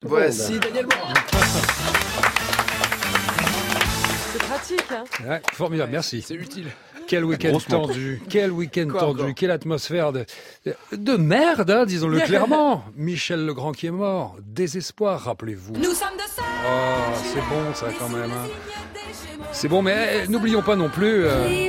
Voici Daniel Morin. C'est pratique, hein. Ouais, formidable, merci. C'est utile. Quel week-end tendu, quelle atmosphère de merde, hein, disons-le clairement. Michel Legrand qui est mort, désespoir, rappelez-vous. Nous sommes de ça. Oh, c'est bon ça quand même. Hein. C'est bon, mais n'oublions pas non plus...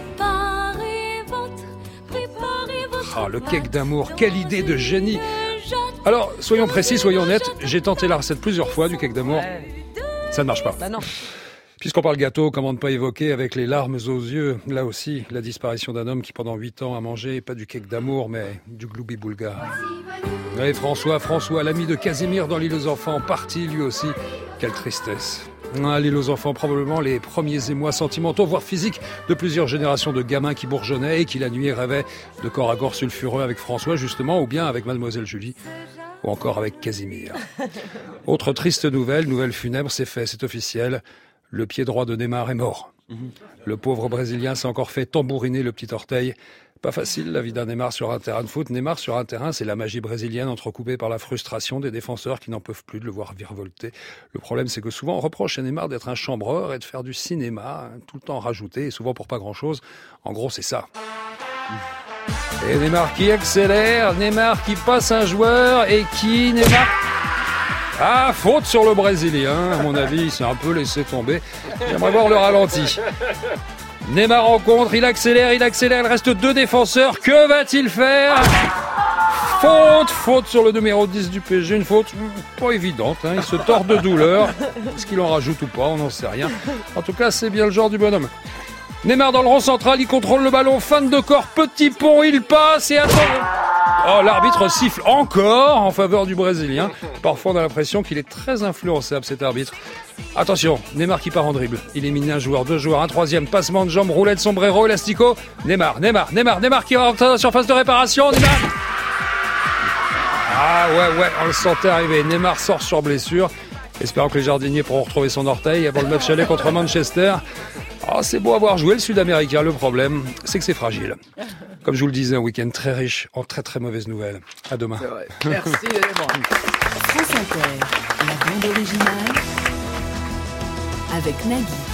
le cake d'amour, quelle idée de génie. Alors, soyons précis, soyons honnêtes, j'ai tenté la recette plusieurs fois du cake d'amour. Ça ne marche pas. Bah non. Puisqu'on parle gâteau, comment ne pas évoquer avec les larmes aux yeux, là aussi, la disparition d'un homme qui pendant 8 ans a mangé, pas du cake d'amour, mais du gloubi-boulga. Et François, l'ami de Casimir dans l'île aux enfants, parti lui aussi. Quelle tristesse. L'île aux enfants, probablement les premiers émois sentimentaux, voire physiques, de plusieurs générations de gamins qui bourgeonnaient et qui la nuit rêvaient de corps à corps sulfureux avec François, justement, ou bien avec Mademoiselle Julie, ou encore avec Casimir. Autre triste nouvelle funèbre, c'est fait, c'est officiel. Le pied droit de Neymar est mort. Le pauvre Brésilien s'est encore fait tambouriner le petit orteil. Pas facile la vie d'un Neymar sur un terrain de foot. Neymar sur un terrain, c'est la magie brésilienne entrecoupée par la frustration des défenseurs qui n'en peuvent plus de le voir virevolter. Le problème, c'est que souvent on reproche à Neymar d'être un chambreur et de faire du cinéma, tout le temps rajouté, et souvent pour pas grand-chose. En gros, c'est ça. Et Neymar qui accélère, Neymar qui passe un joueur et qui... faute sur le Brésilien, à mon avis, il s'est un peu laissé tomber. J'aimerais voir le ralenti. Neymar en contre, il accélère, il reste 2 défenseurs. Que va-t-il faire ? Faute sur le numéro 10 du PSG, une faute pas évidente, hein. Il se tord de douleur. Est-ce qu'il en rajoute ou pas, on n'en sait rien. En tout cas, c'est bien le genre du bonhomme. Neymar dans le rond central, il contrôle le ballon, fin de corps, petit pont, il passe et attend. Oh, l'arbitre siffle encore en faveur du Brésilien. Parfois, on a l'impression qu'il est très influençable, cet arbitre. Attention, Neymar qui part en dribble. Il élimine un joueur, 2 joueurs, un troisième, passement de jambes, roulette, sombrero, elastico. Neymar qui rentre dans la surface de réparation. Neymar. Ouais, on le sentait arriver. Neymar sort sur blessure. Espérons que les jardiniers pourront retrouver son orteil avant le match aller contre Manchester. C'est beau avoir joué le Sud-Américain. Le problème, c'est que c'est fragile. Comme je vous le disais, un week-end très riche en très très mauvaises nouvelles. À demain. C'est vrai. Merci Daniel Morin. France Inter, la bande originale avec Nagui.